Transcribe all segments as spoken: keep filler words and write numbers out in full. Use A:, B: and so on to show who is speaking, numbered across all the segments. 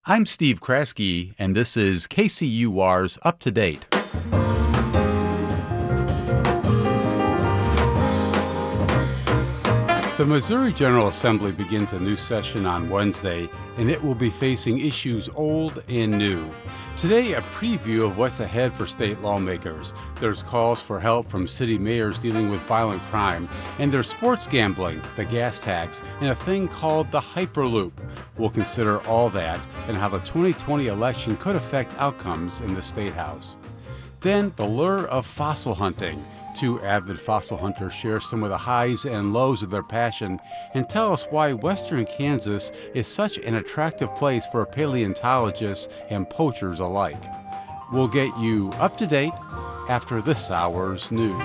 A: I'm Steve Kraske, and this is K C U R's Up to Date. The Missouri General Assembly begins a new session on Wednesday, and it will be facing issues old and new. Today, a preview of what's ahead for state lawmakers. There's calls for help from city mayors dealing with violent crime, and there's sports gambling, the gas tax, and a thing called the Hyperloop. We'll consider all that and how the twenty twenty election could affect outcomes in the State House. Then, the lure of fossil hunting. Two avid fossil hunters share some of the highs and lows of their passion and tell us why western Kansas is such an attractive place for paleontologists and poachers alike. We'll get you up to date after this hour's news.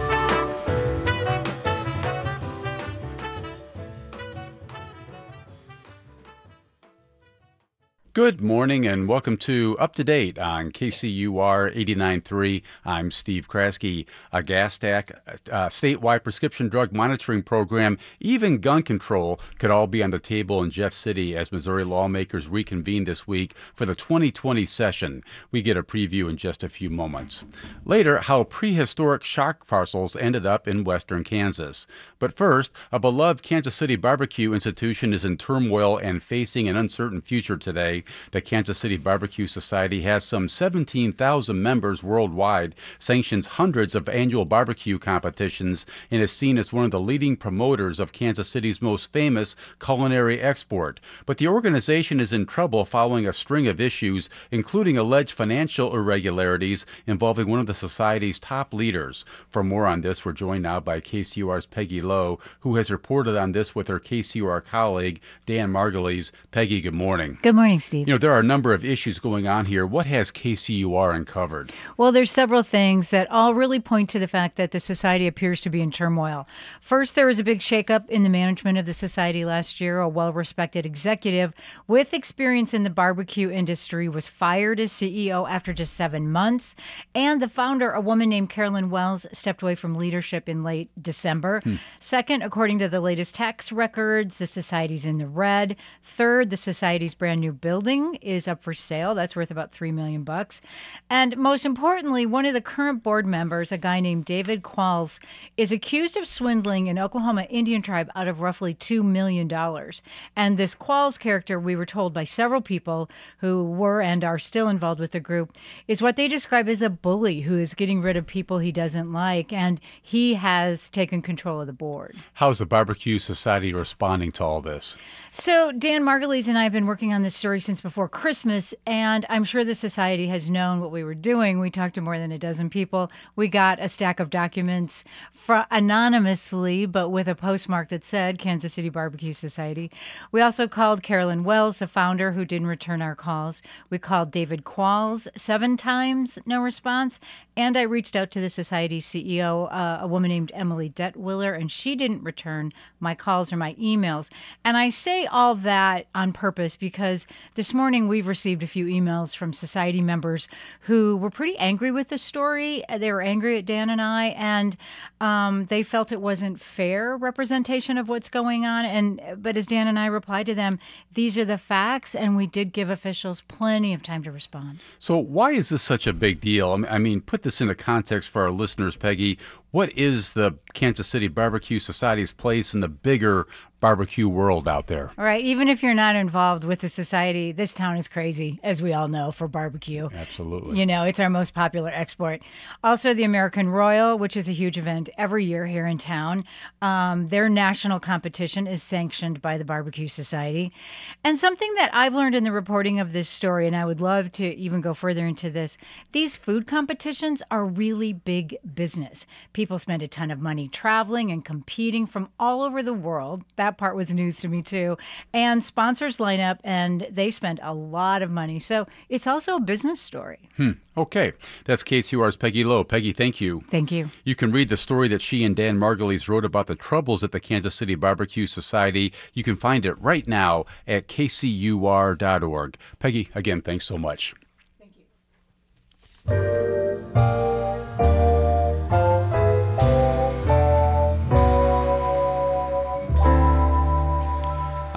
A: Good morning and welcome to Up to Date on K C U R eighty-nine point three. I'm Steve Kraske. A gas tax, a statewide prescription drug monitoring program, even gun control could all be on the table in Jeff City as Missouri lawmakers reconvene this week for the twenty twenty session. We get a preview in just a few moments. Later, how prehistoric shark fossils ended up in western Kansas. But first, a beloved Kansas City barbecue institution is in turmoil and facing an uncertain future today. The Kansas City Barbecue Society has some seventeen thousand members worldwide, sanctions hundreds of annual barbecue competitions, and is seen as one of the leading promoters of Kansas City's most famous culinary export. But the organization is in trouble following a string of issues, including alleged financial irregularities involving one of the society's top leaders. For more on this, we're joined now by K C U R's Peggy Lowe, who has reported on this with her K C U R colleague, Dan Margulies. Peggy, good morning.
B: Good morning, Steve.
A: You know, there are a number of issues going on here. What has K C U R uncovered?
B: Well, there's several things that all really point to the fact that the society appears to be in turmoil. First, there was a big shakeup in the management of the society last year. A well-respected executive with experience in the barbecue industry was fired as C E O after just seven months. And the founder, a woman named Carolyn Wells, stepped away from leadership in late December. Hmm. Second, according to the latest tax records, the society's in the red. Third, the society's brand new building is up for sale. That's worth about three million bucks. And most importantly, one of the current board members, a guy named David Qualls, is accused of swindling an Oklahoma Indian tribe out of roughly two million dollars. And this Qualls character, we were told by several people who were and are still involved with the group, is what they describe as a bully who is getting rid of people he doesn't like. And he has taken control of the board.
A: How's the Barbecue Society responding to all this?
B: So Dan Margulies and I have been working on this story since before Christmas, and I'm sure the society has known what we were doing. We talked to more than a dozen people. We got a stack of documents fr- anonymously, but with a postmark that said Kansas City Barbecue Society. We also called Carolyn Wells, the founder, who didn't return our calls. We called David Qualls seven times, no response. And I reached out to the society's C E O, uh, a woman named Emily Detwiller, and she didn't return my calls or my emails. And I say all that on purpose because this morning we've received a few emails from society members who were pretty angry with the story. They were angry at Dan and I, and um, they felt it wasn't fair representation of what's going on. And but as Dan and I replied to them, these are the facts, and we did give officials plenty of time to respond.
A: So why is this such a big deal? I mean, put this into context for our listeners, Peggy. What is the Kansas City Barbecue Society's place in the bigger barbecue world out there?
B: All right. Even if you're not involved with the society, this town is crazy, as we all know, for barbecue.
A: Absolutely.
B: You know, it's our most popular export. Also, the American Royal, which is a huge event every year here in town. Um, their national competition is sanctioned by the Barbecue Society. And something that I've learned in the reporting of this story, and I would love to even go further into this, these food competitions are really big business. People spend a ton of money traveling and competing from all over the world. That part was news to me, too. And sponsors line up, and they spend a lot of money. So it's also a business story.
A: Hmm. Okay. That's K C U R's Peggy Lowe. Peggy, thank you.
B: Thank you.
A: You can read the story that she and Dan Margulies wrote about the troubles at the Kansas City Barbecue Society. You can find it right now at K C U R dot org. Peggy, again, thanks so much.
B: Thank you.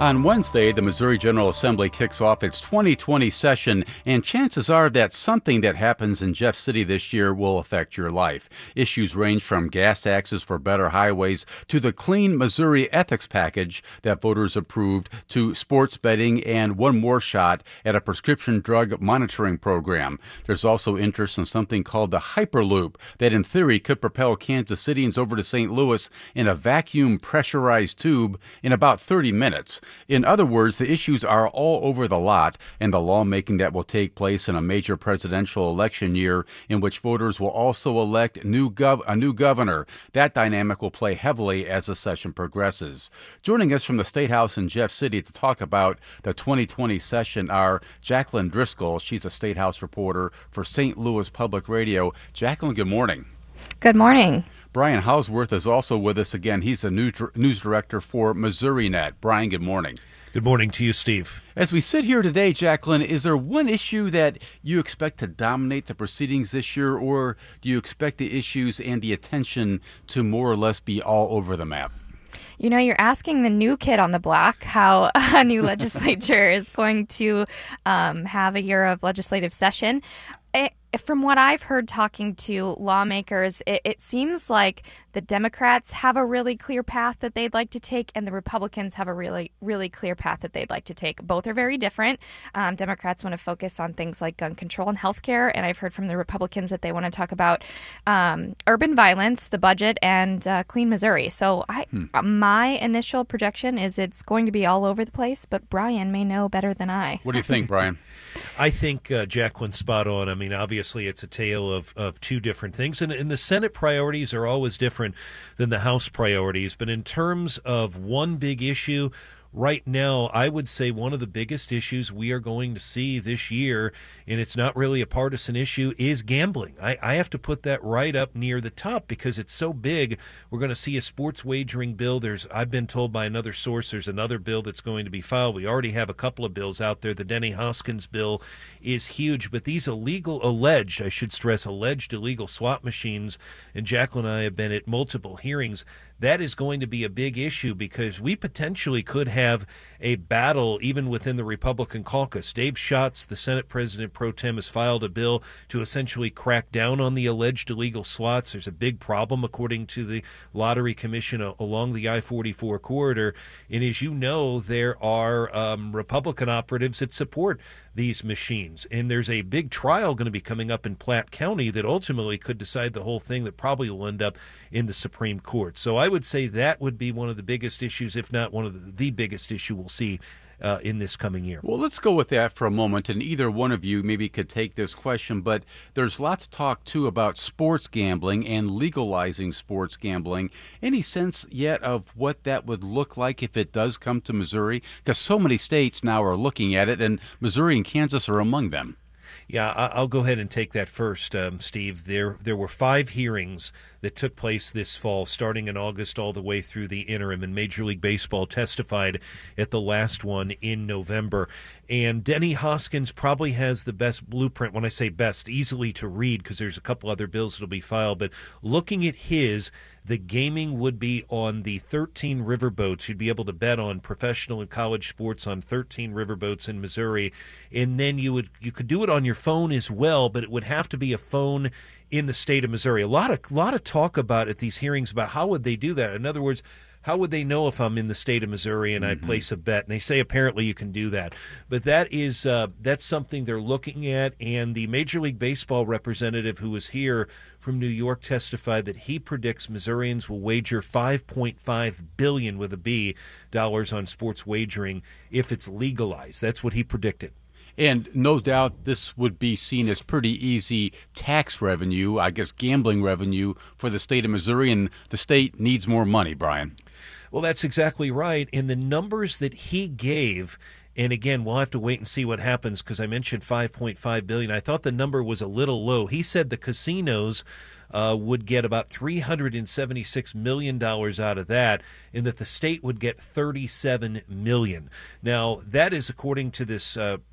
A: On Wednesday, the Missouri General Assembly kicks off its twenty twenty session, and chances are that something that happens in Jeff City this year will affect your life. Issues range from gas taxes for better highways to the Clean Missouri Ethics Package that voters approved to sports betting and one more shot at a prescription drug monitoring program. There's also interest in something called the Hyperloop that in theory could propel Kansas Cityans over to Saint Louis in a vacuum pressurized tube in about thirty minutes. In other words, the issues are all over the lot, and the lawmaking that will take place in a major presidential election year in which voters will also elect new gov- a new governor. That dynamic will play heavily as the session progresses. Joining us from the State House in Jeff City to talk about the twenty twenty session are Jacqueline Driscoll. She's a State House reporter for Saint Louis Public Radio. Jacqueline, good morning.
C: Good morning.
A: Brian Hausworth is also with us again. He's the news, news director for MissouriNet. Brian, good morning.
D: Good morning to you, Steve.
A: As we sit here today, Jacqueline, is there one issue that you expect to dominate the proceedings this year, or do you expect the issues and the attention to more or less be all over the map?
C: You know, you're asking the new kid on the block how a new legislature is going to um, have a year of legislative session. It, from what I've heard talking to lawmakers, it, it seems like the Democrats have a really clear path that they'd like to take, and the Republicans have a really, really clear path that they'd like to take. Both are very different. Um, Democrats want to focus on things like gun control and health care, and I've heard from the Republicans that they want to talk about um, urban violence, the budget, and uh, Clean Missouri. So I, hmm. my initial projection is it's going to be all over the place, but Brian may know better than I.
A: What do you think, Brian?
D: I think uh, Jacqueline's spot on. I mean, obviously, it's a tale of, of two different things, and, and the Senate priorities are always different than the House priorities. But in terms of one big issue, right now, I would say one of the biggest issues we are going to see this year, and it's not really a partisan issue, is gambling. I, I have to put that right up near the top because it's so big. We're going to see a sports wagering bill. There's, I've been told by another source, there's another bill that's going to be filed. We already have a couple of bills out there. The Denny Hoskins bill is huge, but these illegal, alleged, I should stress, alleged illegal slot machines, and Jacqueline and I have been at multiple hearings, that is going to be a big issue because we potentially could have a battle even within the Republican caucus. Dave Schatz, the Senate President pro tem, has filed a bill to essentially crack down on the alleged illegal slots. There's a big problem, according to the Lottery Commission, along the I forty-four corridor. And as you know, there are um, Republican operatives that support these machines. And there's a big trial going to be coming up in Platte County that ultimately could decide the whole thing that probably will end up in the Supreme Court. So I would say that would be one of the biggest issues, if not one of the, the biggest issue we'll see uh, in this coming year.
A: Well, let's go with that for a moment, and either one of you maybe could take this question, but there's lots of talk, too, about sports gambling and legalizing sports gambling. Any sense yet of what that would look like if it does come to Missouri? Because so many states now are looking at it, and Missouri and Kansas are among them.
D: Yeah, I'll go ahead and take that first, um, Steve. There there were five hearings that took place this fall, starting in August all the way through the interim, and Major League Baseball testified at the last one in November. And Denny Hoskins probably has the best blueprint. When I say best, easily to read, because there's a couple other bills that will be filed. But looking at his, the gaming would be on the thirteen riverboats. You'd be able to bet on professional and college sports on thirteen riverboats in Missouri. And then you would you could do it on your phone as well, but it would have to be a phone in the state of Missouri. A lot of lot of talk about at these hearings about how would they do that. In other words, how would they know if I'm in the state of Missouri and mm-hmm. I place a bet? And they say apparently you can do that. But that is uh, that's something they're looking at. And the Major League Baseball representative who was here from New York testified that he predicts Missourians will wager five point five billion dollars with a B dollars on sports wagering if it's legalized. That's what he predicted.
A: And no doubt this would be seen as pretty easy tax revenue, I guess gambling revenue for the state of Missouri, and the state needs more money, Brian.
D: Well, that's exactly right. And the numbers that he gave, and again, we'll have to wait and see what happens because I mentioned five point five billion dollars. I thought the number was a little low. He said the casinos uh, would get about three hundred seventy-six million dollars out of that, and that the state would get thirty-seven million dollars. Now, that is according to this uh, this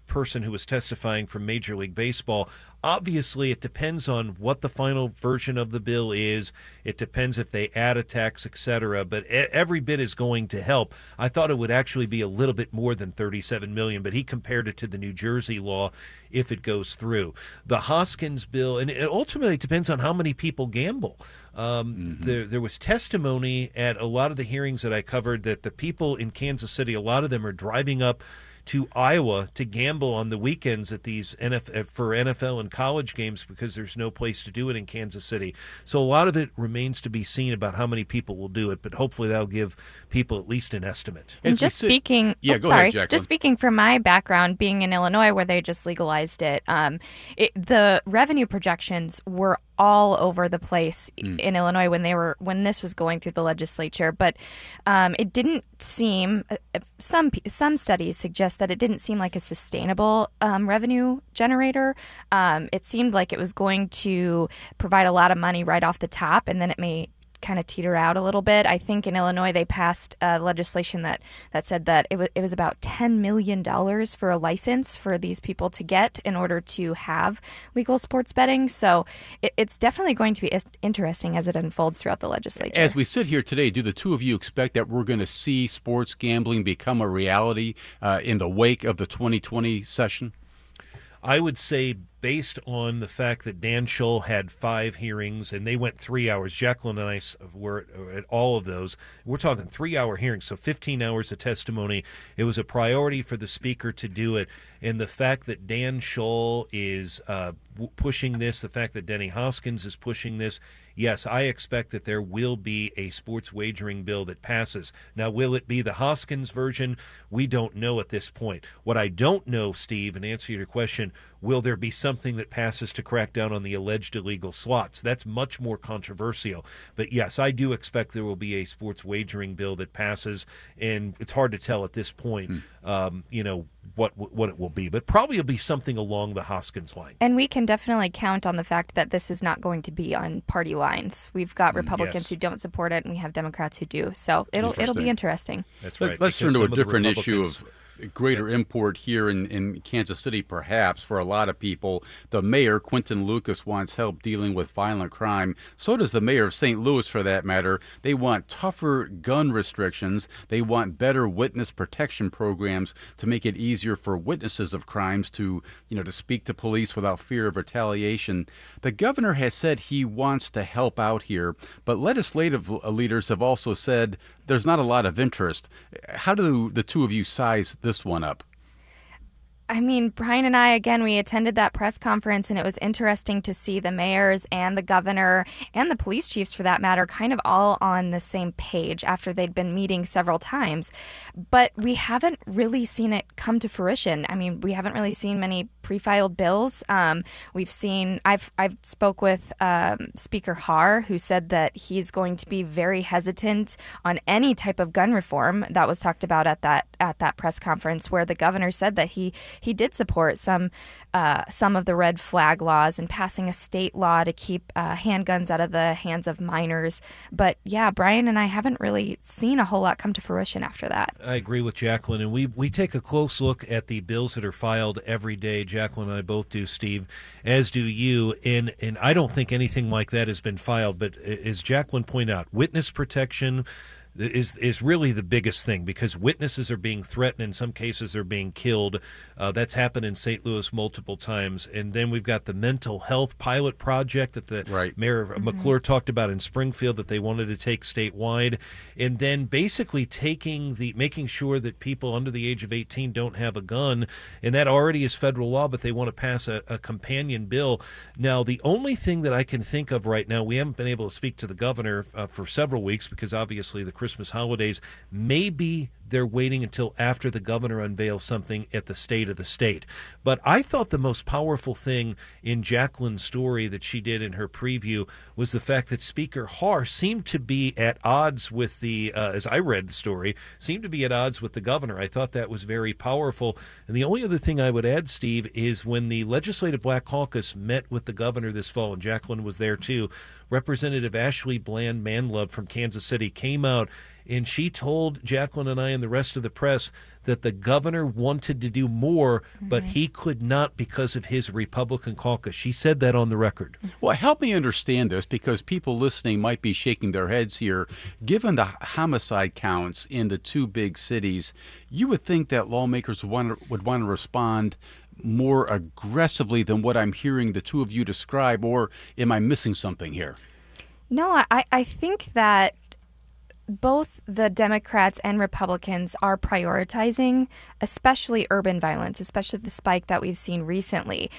D: person who was testifying from Major League Baseball. Obviously, it depends on what the final version of the bill is. It depends if they add a tax, et cetera. But every bit is going to help. I thought it would actually be a little bit more than thirty-seven million dollars, but he compared it to the New Jersey law if it goes through. The Hoskins bill, and it ultimately depends on how many people gamble. Um, mm-hmm. there, there was testimony at a lot of the hearings that I covered that the people in Kansas City, a lot of them are driving up to Iowa to gamble on the weekends at these N F L, for N F L and college games because there's no place to do it in Kansas City. So a lot of it remains to be seen about how many people will do it, but hopefully that'll give people at least an estimate.
C: And just speaking,
A: yeah,
C: oh,
A: go
C: sorry,
A: ahead, Jacqueline.
C: Just speaking from my background, being in Illinois where they just legalized it, um, it the revenue projections were all over the place mm. in Illinois when they were when this was going through the legislature, but um, it didn't seem. Some some studies suggest that it didn't seem like a sustainable um, revenue generator. Um, it seemed like it was going to provide a lot of money right off the top, and then it may kind of teeter out a little bit. I think in Illinois they passed uh, legislation that, that said that it, w- it was about ten million dollars for a license for these people to get in order to have legal sports betting. So it, it's definitely going to be is- interesting as it unfolds throughout the legislature.
A: As we sit here today, do the two of you expect that we're going to see sports gambling become a reality uh, in the wake of the twenty twenty session?
D: I would say based on the fact that Dan Scholl had five hearings and they went three hours. Jacqueline and I were at all of those. We're talking three-hour hearings, so fifteen hours of testimony. It was a priority for the speaker to do it. And the fact that Dan Scholl is uh, pushing this, the fact that Denny Hoskins is pushing this, yes, I expect that there will be a sports wagering bill that passes. Now, will it be the Hoskins version? We don't know at this point. What I don't know, Steve, and answer your question, will there be something that passes to crack down on the alleged illegal slots? That's much more controversial. But yes, I do expect there will be a sports wagering bill that passes, and it's hard to tell at this point, hmm. um, you know, what what it will be. But probably it'll be something along the Hoskins line.
C: And we can definitely count on the fact that this is not going to be on party lines. We've got Republicans
D: yes.
C: who don't support it, and we have Democrats who do. So it'll it'll be interesting.
D: That's right.
A: Let's turn to a different issue of greater import here in, in Kansas City, perhaps, for a lot of people. The mayor, Quinton Lucas, wants help dealing with violent crime. So does the mayor of Saint Louis, for that matter. They want tougher gun restrictions. They want better witness protection programs to make it easier for witnesses of crimes to, you know, to speak to police without fear of retaliation. The governor has said he wants to help out here, but legislative leaders have also said there's not a lot of interest. How do the two of you size this one up?
C: I mean, Brian and I, again, we attended that press conference, and it was interesting to see the mayors and the governor and the police chiefs, for that matter, kind of all on the same page after they'd been meeting several times. But we haven't really seen it come to fruition. I mean, we haven't really seen many pre-filed bills. Um, we've seen, I've I've spoke with um, Speaker Har, who said that he's going to be very hesitant on any type of gun reform that was talked about at that at that press conference, where the governor said that he He did support some uh, some of the red flag laws and passing a state law to keep uh, handguns out of the hands of minors. But yeah, Brian and I haven't really seen a whole lot come to fruition after that.
D: I agree with Jacqueline, and we we take a close look at the bills that are filed every day. Jacqueline and I both do, Steve, as do you. And and I don't think anything like that has been filed. But as Jacqueline pointed out, witness protection is is really the biggest thing, because witnesses are being threatened. In some cases, they're being killed. Uh, that's happened in Saint Louis multiple times. And then we've got the mental health pilot project that the
A: right.
D: Mayor mm-hmm. McClure talked about in Springfield that they wanted to take statewide. And then basically taking the making sure that people under the age of eighteen don't have a gun. And that already is federal law, but they want to pass a, a companion bill. Now, the only thing that I can think of right now, we haven't been able to speak to the governor uh, for several weeks because obviously the Christmas holidays. Maybe they're waiting until after the governor unveils something at the state of the state. But I thought the most powerful thing in Jacqueline's story that she did in her preview was the fact that Speaker Har seemed to be at odds with the, uh, as I read the story, seemed to be at odds with the governor. I thought that was very powerful. And the only other thing I would add, Steve, is when the Legislative Black Caucus met with the governor this fall, and Jacqueline was there too, Representative Ashley Bland Manlove from Kansas City came out and she told Jacqueline and I and the rest of the press that the governor wanted to do more, mm-hmm. but he could not because of his Republican caucus. She said that on the record.
A: Well, help me understand this, because people listening might be shaking their heads here. Given the homicide counts in the two big cities, you would think that lawmakers would want to, would want to respond more aggressively than what I'm hearing the two of you describe, or am I missing something here?
C: No, I, I think that both the Democrats and Republicans are prioritizing, especially urban violence, especially the spike that we've seen recently.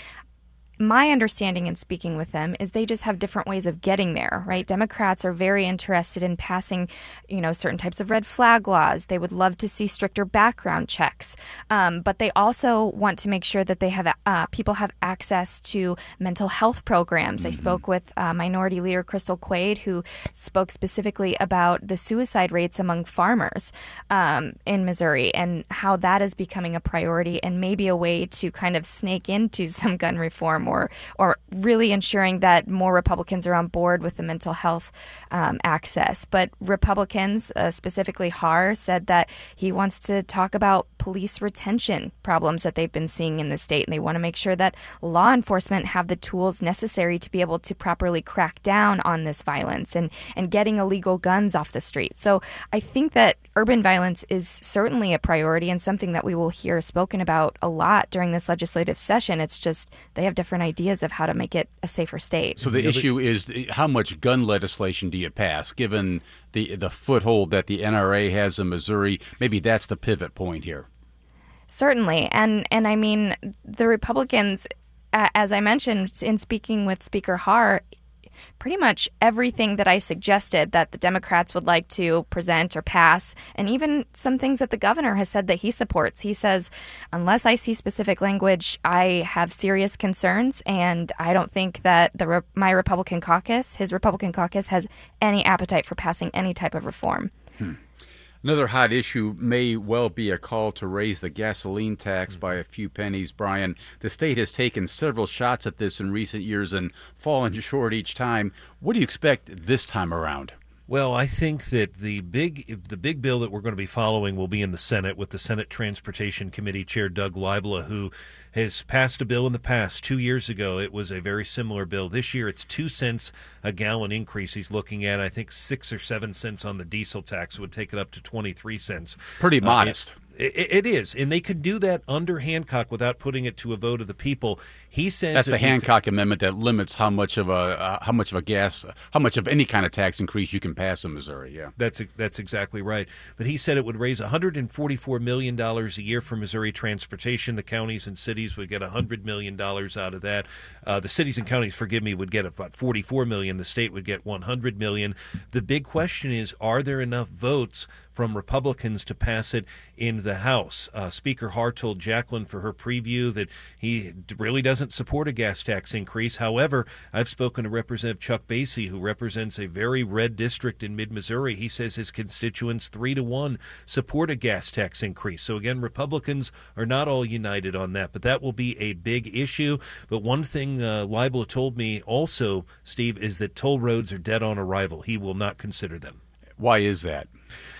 C: My understanding in speaking with them is they just have different ways of getting there, right? Democrats are very interested in passing, you know, certain types of red flag laws. They would love to see stricter background checks, um, but they also want to make sure that they have uh, people have access to mental health programs. Mm-hmm. I spoke with uh, Minority Leader Crystal Quaid, who spoke specifically about the suicide rates among farmers um, in Missouri and how that is becoming a priority and maybe a way to kind of snake into some gun reform. Or, or really ensuring that more Republicans are on board with the mental health um, access. But Republicans, uh, specifically Har, said that he wants to talk about police retention problems that they've been seeing in the state, and they want to make sure that law enforcement have the tools necessary to be able to properly crack down on this violence and, and getting illegal guns off the street. So I think that urban violence is certainly a priority and something that we will hear spoken about a lot during this legislative session. It's just they have different ideas of how to make it a safer state.
A: So the
D: yeah,
A: issue is how much gun legislation do you pass, given the the foothold that the N R A has in Missouri? Maybe that's the pivot point here.
C: Certainly. And, and I mean, the Republicans, as I mentioned in speaking with Speaker Har, pretty much everything that I suggested that the Democrats would like to present or pass, and even some things that the governor has said that he supports. He says, unless I see specific language, I have serious concerns, and I don't think that the my Republican caucus, his Republican caucus, has any appetite for passing any type of reform.
A: Hmm. Another hot issue may well be a call to raise the gasoline tax by a few pennies, Brian. The state has taken several shots at this in recent years and fallen short each time. What do you expect this time around?
D: Well, I think that the big the big bill that we're going to be following will be in the Senate with the Senate Transportation Committee Chair Doug Libla, who has passed a bill in the past. Two years ago, it was a very similar bill. This year, it's two cents a gallon increase. He's looking at, I think, six or seven cents on the diesel tax would take it up to twenty-three cents.
A: Pretty modest.
D: Uh, it, it is, and they could do that under Hancock without putting it to a vote of the people. He says
A: that's
D: that
A: the Hancock could, Amendment that limits how much of a uh, how much of a gas, how much of any kind of tax increase you can pass in Missouri. Yeah,
D: that's that's exactly right. But he said it would raise one hundred forty-four million dollars a year for Missouri transportation. The counties and cities would get one hundred million dollars out of that. Uh, the cities and counties, forgive me, would get about forty-four million dollars. The state would get one hundred million dollars. The big question is, are there enough votes from Republicans to pass it in the House? Uh, Speaker Har told Jacqueline for her preview that he really doesn't support a gas tax increase. However, I've spoken to Representative Chuck Basie, who represents a very red district in mid-Missouri. He says his constituents, three to one, support a gas tax increase. So again, Republicans are not all united on that, but that will be a big issue. But one thing uh, Libla told me also, Steve, is that toll roads are dead on arrival. He will not consider them.
A: Why is that?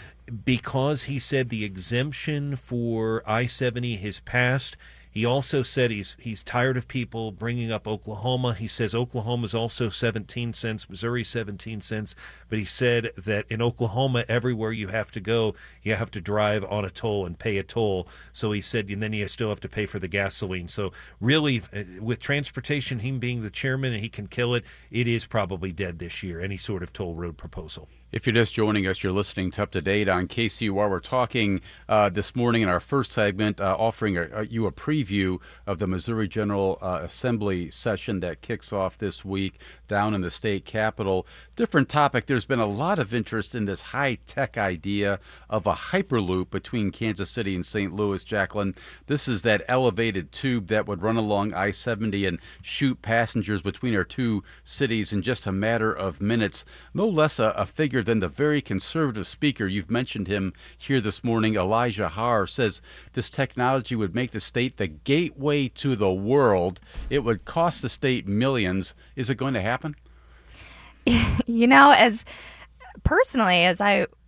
D: Because he said the exemption for I seventy has passed. He also said he's he's tired of people bringing up Oklahoma. He says Oklahoma's also seventeen cents, Missouri seventeen cents. But he said that in Oklahoma, everywhere you have to go, you have to drive on a toll and pay a toll. So he said, and then you still have to pay for the gasoline. So really, with transportation, him being the chairman and he can kill it, it is probably dead this year, any sort of toll road proposal.
A: If you're just joining us, you're listening to Up to Date on K C U R. We're talking uh, this morning in our first segment, uh, offering a, a, you a preview of the Missouri General uh, Assembly session that kicks off this week down in the state capitol. Different topic. There's been a lot of interest in this high-tech idea of a Hyperloop between Kansas City and Saint Louis, Jacqueline. This is that elevated tube that would run along I seventy and shoot passengers between our two cities in just a matter of minutes. No less a, a figure than the very conservative speaker, you've mentioned him here this morning, Elijah Har, says this technology would make the state the gateway to the world. It would cost the state millions. Is it going to happen?
C: You know, as personally, as I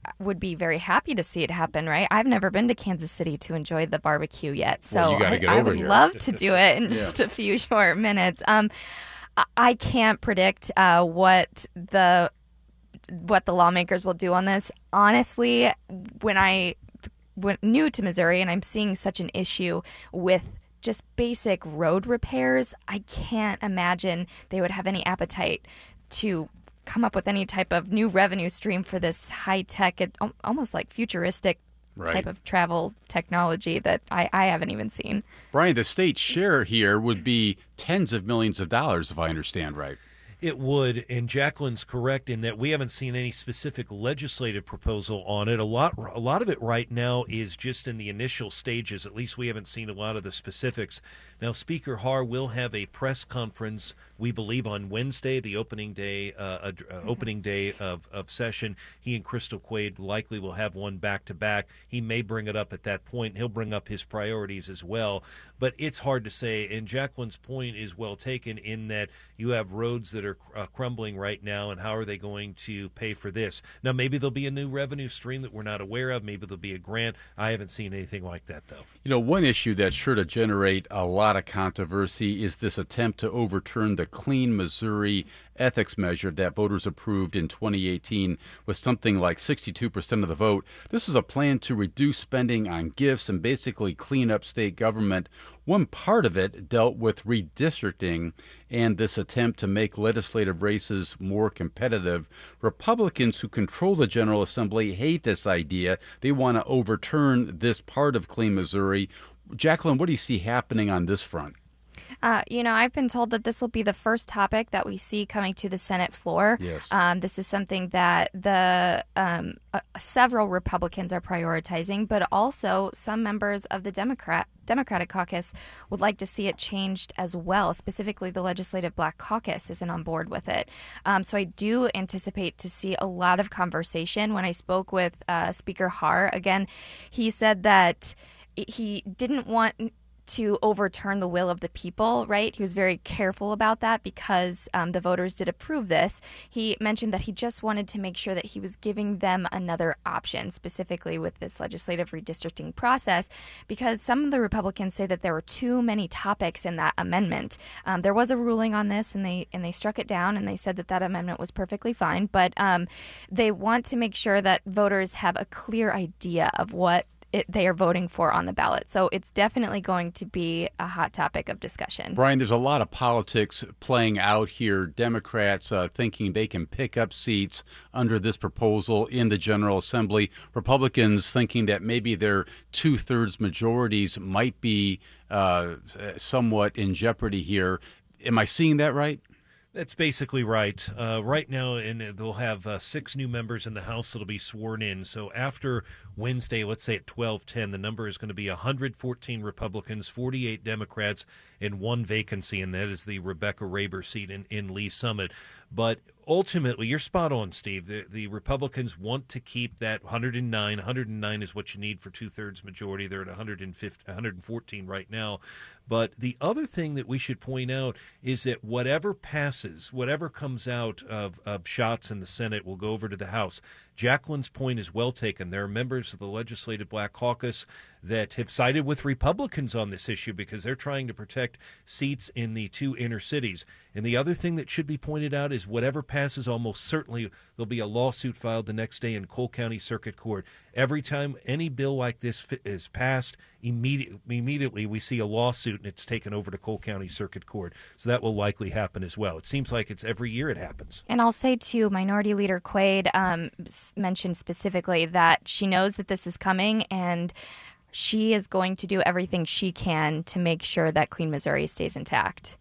C: would be very happy to see it happen, right? I've never been to Kansas City to enjoy the barbecue yet, so
A: well, you gotta
C: I,
A: get
C: I
A: over
C: would
A: here.
C: love to do it in just
A: Yeah.
C: a few short minutes. Um, I- I can't predict uh, what the what the lawmakers will do on this. Honestly, when I went new to Missouri and I'm seeing such an issue with just basic road repairs, I can't imagine they would have any appetite to come up with any type of new revenue stream for this high-tech, it, almost like futuristic
A: Right.
C: type of travel technology that I, I haven't even seen.
A: Brian, the state share here would be tens of millions of dollars, if I understand right.
D: It would, and Jacqueline's correct in that we haven't seen any specific legislative proposal on it. A lot, a lot of it right now is just in the initial stages. At least we haven't seen a lot of the specifics. Now, Speaker Har will have a press conference, we believe, on Wednesday, the opening day, uh, uh, opening day of, of session. He and Crystal Quaid likely will have one back to back. He may bring it up at that point. He'll bring up his priorities as well. But it's hard to say. And Jacqueline's point is well taken in that you have roads that are Uh, crumbling right now, and how are they going to pay for this? Now, maybe there'll be a new revenue stream that we're not aware of. Maybe there'll be a grant. I haven't seen anything like that, though.
A: You know, one issue that's sure to generate a lot of controversy is this attempt to overturn the Clean Missouri ethics measure that voters approved in twenty eighteen with something like sixty-two percent of the vote. This is a plan to reduce spending on gifts and basically clean up state government. One part of it dealt with redistricting and this attempt to make legislative races more competitive. Republicans who control the General Assembly hate this idea. They want to overturn this part of Clean Missouri. Jacqueline, what do you see happening on this front?
C: Uh, you know, I've been told that this will be the first topic that we see coming to the Senate floor.
A: Yes.
C: Um, this is something that the um, uh, several Republicans are prioritizing, but also some members of the Democrat Democratic caucus would like to see it changed as well. Specifically, the Legislative Black Caucus isn't on board with it. Um, so I do anticipate to see a lot of conversation. When I spoke with uh, Speaker Har, again, he said that he didn't want to overturn the will of the people, right? He was very careful about that because um, the voters did approve this. He mentioned that he just wanted to make sure that he was giving them another option, specifically with this legislative redistricting process, because some of the Republicans say that there were too many topics in that amendment. Um, there was a ruling on this, and they and they struck it down, and they said that that amendment was perfectly fine, but um, they want to make sure that voters have a clear idea of what It, they are voting for on the ballot. So it's definitely going to be a hot topic of discussion.
A: Brian, there's a lot of politics playing out here. Democrats uh, thinking they can pick up seats under this proposal in the General Assembly. Republicans thinking that maybe their two-thirds majorities might be uh, somewhat in jeopardy here. Am I seeing that right?
D: That's basically right. Uh, right now, and they'll have uh, six new members in the House that'll be sworn in. So after Wednesday, let's say at twelve ten, the number is going to be one hundred fourteen Republicans, forty-eight Democrats, and one vacancy, and that is the Rebecca Raber seat in, in Lee Summit. But ultimately, you're spot on, Steve. The, the Republicans want to keep that one hundred nine. one hundred nine is what you need for two-thirds majority. They're at one hundred fifty, one hundred fourteen right now. But the other thing that we should point out is that whatever passes, whatever comes out of, of shots in the Senate will go over to the House. Jacqueline's point is well taken. There are members of the Legislative Black Caucus that have sided with Republicans on this issue because they're trying to protect seats in the two inner cities. And the other thing that should be pointed out is whatever passes, almost certainly there'll be a lawsuit filed the next day in Cole County Circuit Court. Every time any bill like this is passed, immediately, immediately we see a lawsuit and it's taken over to Cole County Circuit Court. So that will likely happen as well. It seems like it's every year it happens.
C: And I'll say, too, Minority Leader Quaid um, mentioned specifically that she knows that this is coming and she is going to do everything she can to make sure that Clean Missouri stays intact.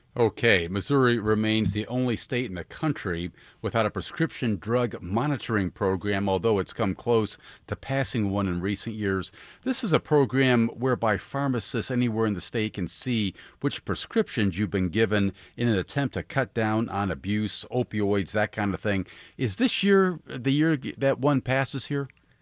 A: Okay, Missouri remains the only state in the country without a prescription drug monitoring program, although it's come close to passing one in recent years. This is a program whereby pharmacists anywhere in the state can see which prescriptions you've been given in an attempt to cut down on abuse, opioids, that kind of thing. Is this year the year that one passes here?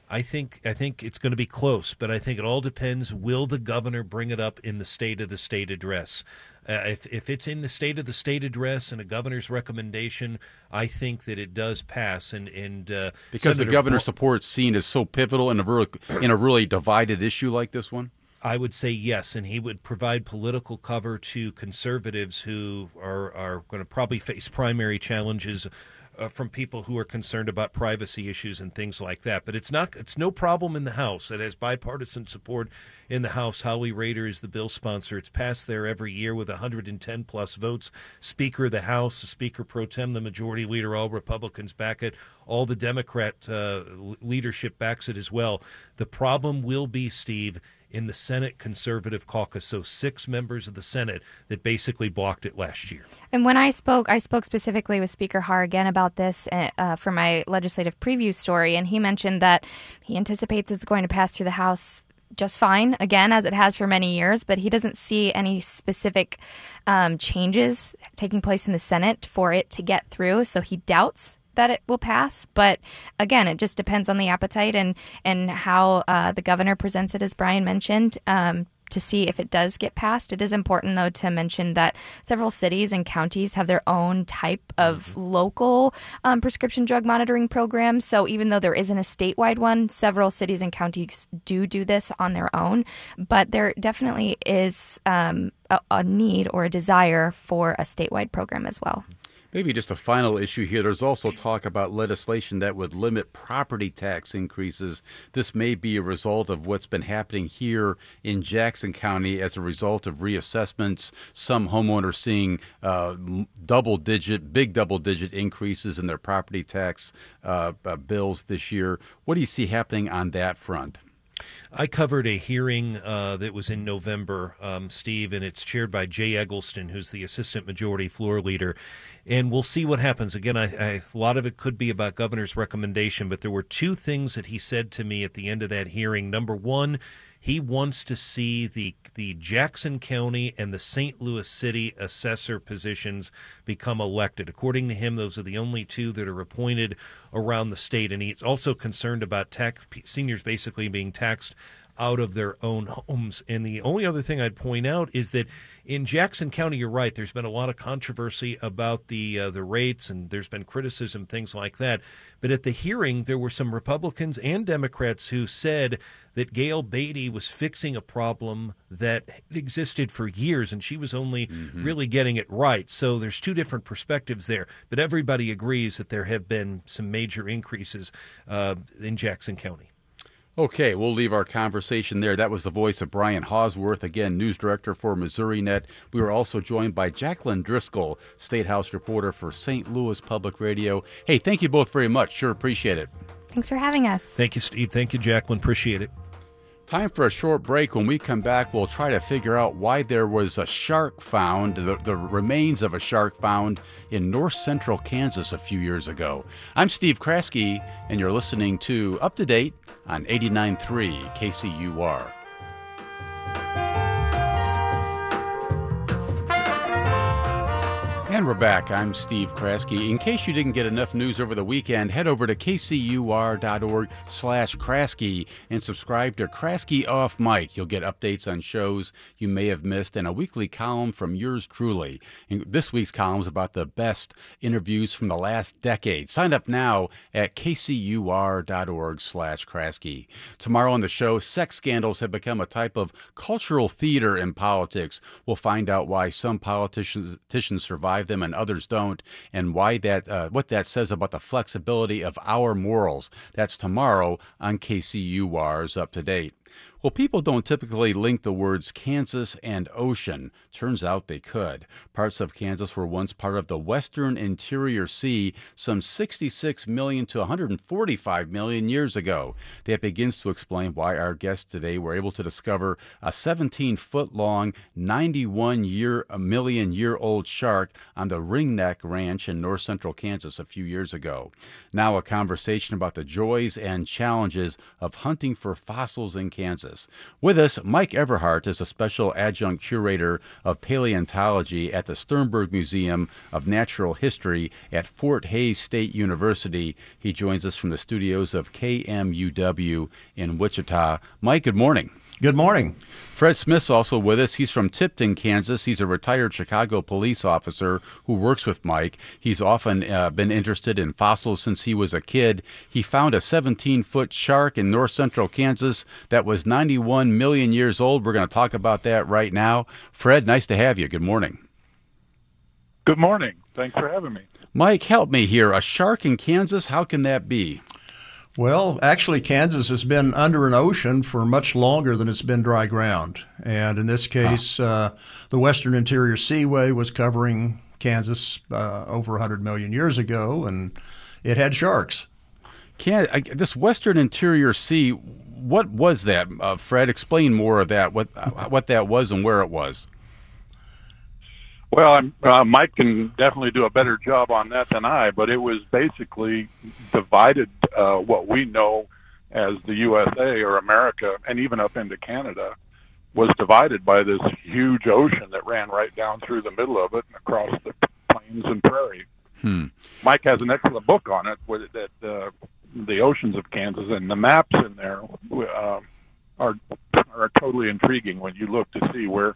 D: I think I think it's going to be close, but I think it all depends. Will the governor bring it up in the State of the State address? Uh, if if it's in the State of the State address and a governor's recommendation, I think that it does pass. And and uh,
A: because
D: Senator
A: the governor's
D: Bo-
A: support seen as so pivotal in a really, in a really divided issue like this one.
D: I would say yes, and he would provide political cover to conservatives who are, are going to probably face primary challenges uh, from people who are concerned about privacy issues and things like that. But it's not it's no problem in the House. It has bipartisan support in the House. Howie Rader is the bill sponsor. It's passed there every year with one hundred ten plus votes. Speaker of the House, the Speaker pro tem, the Majority Leader, all Republicans back it. All the Democrat uh, leadership backs it as well. The problem will be, Steve, in the Senate Conservative Caucus, so six members of the Senate that basically blocked it last year.
C: And when I spoke, I spoke specifically with Speaker Har again about this uh, for my legislative preview story, and he mentioned that he anticipates it's going to pass through the House just fine, again, as it has for many years, but he doesn't see any specific um, changes taking place in the Senate for it to get through, so he doubts that it will pass. But again, it just depends on the appetite and, and how uh, the governor presents it, as Brian mentioned, um, to see if it does get passed. It is important, though, to mention that several cities and counties have their own type of mm-hmm. local um, prescription drug monitoring programs. So even though there isn't a statewide one, several cities and counties do do this on their own. But there definitely is um, a, a need or a desire for a statewide program as well.
A: Maybe just a final issue here. There's also talk about legislation that would limit property tax increases. This may be a result of what's been happening here in Jackson County as a result of reassessments. Some homeowners seeing uh, double-digit, big double-digit increases in their property tax uh, uh, bills this year. What do you see happening on that front?
D: I covered a hearing uh, that was in November, um, Steve, and it's chaired by Jay Eggleston, who's the Assistant Majority Floor Leader. And we'll see what happens. Again, I, I, a lot of it could be about governor's recommendation, but there were two things that he said to me at the end of that hearing. Number one, he wants to see the the Jackson County and the Saint Louis City assessor positions become elected. According to him, those are the only two that are appointed around the state. And he's also concerned about tax seniors basically being taxed out of their own homes. And the only other thing I'd point out is that in Jackson County, you're right, there's been a lot of controversy about the uh, the rates, and there's been criticism, things like that. But at the hearing, there were some Republicans and Democrats who said that Gail Beatty was fixing a problem that existed for years, and she was only mm-hmm. really getting it right. So there's two different perspectives there. But everybody agrees that there have been some major increases uh, in Jackson County.
A: Okay, we'll leave our conversation there. That was the voice of Brian Hauswirth, again, news director for Missouri Net. We were also joined by Jacqueline Driscoll, State House reporter for Saint Louis Public Radio. Hey, thank you both very much. Sure appreciate it.
C: Thanks for having us.
D: Thank you, Steve. Thank you, Jacqueline. Appreciate it.
A: Time for a short break. When we come back, we'll try to figure out why there was a shark found, the, the remains of a shark found in north central Kansas a few years ago. I'm Steve Kraske, and you're listening to Up to Date on eighty-nine point three K C U R. And we're back. I'm Steve Kraske. In case you didn't get enough news over the weekend, head over to kcur.org slash Kraske and subscribe to Kraske Off Mic. You'll get updates on shows you may have missed and a weekly column from yours truly. And this week's column is about the best interviews from the last decade. Sign up now at kcur.org slash Kraske. Tomorrow on the show, sex scandals have become a type of cultural theater in politics. We'll find out why some politicians, politicians survive them and others don't, and why that uh, what that says about the flexibility of our morals. That's tomorrow on K C U R's Up to Date. Well, people don't typically link the words Kansas and ocean. Turns out they could. Parts of Kansas were once part of the Western Interior Sea some sixty-six million to one hundred forty-five million years ago. That begins to explain why our guests today were able to discover a seventeen-foot-long, ninety-one year, a million-year-old shark on the Ringneck Ranch in north central Kansas a few years ago. Now a conversation about the joys and challenges of hunting for fossils in Kansas. Kansas. With us, Mike Everhart is a special adjunct curator of paleontology at the Sternberg Museum of Natural History at Fort Hays State University. He joins us from the studios of K M U W in Wichita. Mike, good morning.
E: Good morning.
A: Fred Smith's also with us. He's from Tipton, Kansas. He's a retired Chicago police officer who works with Mike. He's often uh, been interested in fossils since he was a kid. He found a seventeen-foot shark in north central Kansas that was ninety-one million years old. We're going to talk about that right now. Fred, nice to have you. Good morning.
F: Good morning. Thanks for having me.
A: Mike, help me here. A shark in Kansas? How can that be?
E: Well, actually, Kansas has been under an ocean for much longer than it's been dry ground. And in this case, huh. uh, the Western Interior Seaway was covering Kansas uh, over one hundred million years ago, and it had sharks.
A: Can, I, this Western Interior Sea, what was that, uh, Fred? Explain more of that, what, uh, what that was and where it was.
F: Well, I'm, uh, Mike can definitely do a better job on that than I, but it was basically divided uh, what we know as the U S A or America, and even up into Canada, was divided by this huge ocean that ran right down through the middle of it and across the plains and prairie.
A: Hmm.
F: Mike has an excellent book on it, with that uh, the oceans of Kansas, and the maps in there uh, are are totally intriguing when you look to see where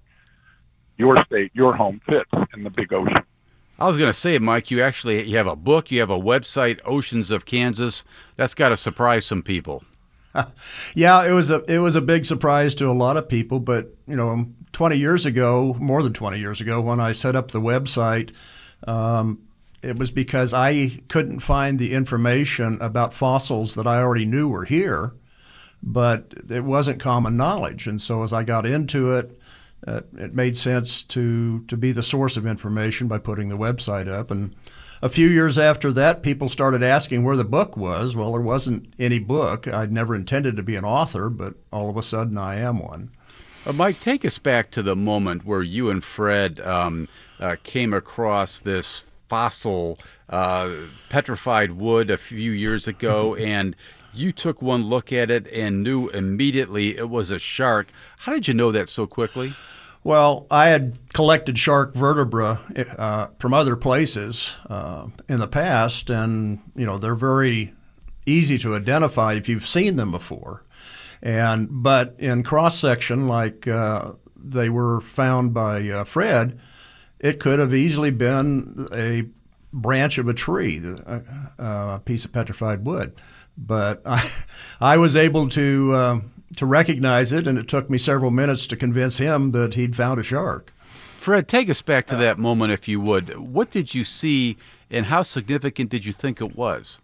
F: your state, your home fits in the big ocean.
A: I was going to say, Mike, you actually you have a book, you have a website, Oceans of Kansas. That's got to surprise some people.
E: Yeah, it was a it was a big surprise to a lot of people. But you know, twenty years ago, more than twenty years ago, when I set up the website, um, it was because I couldn't find the information about fossils that I already knew were here, but it wasn't common knowledge. And so as I got into it, Uh, it made sense to to be the source of information by putting the website up. And a few years after that, people started asking where the book was. Well, there wasn't any book. I'd never intended to be an author, but all of a sudden I am one.
A: Uh, Mike, take us back to the moment where you and Fred um, uh, came across this fossil uh, petrified wood a few years ago, and you took one look at it and knew immediately it was a shark. How did you know that so quickly?
E: Well, I had collected shark vertebrae uh, from other places uh, in the past, and you know they're very easy to identify if you've seen them before. And but in cross section, like uh, they were found by uh, Fred, it could have easily been a branch of a tree, a, a piece of petrified wood. But I, I was able to uh, to recognize it, and it took me several minutes to convince him that he'd found a shark.
A: Fred, take us back to that moment, if you would. What did you see, and how significant did you think it was?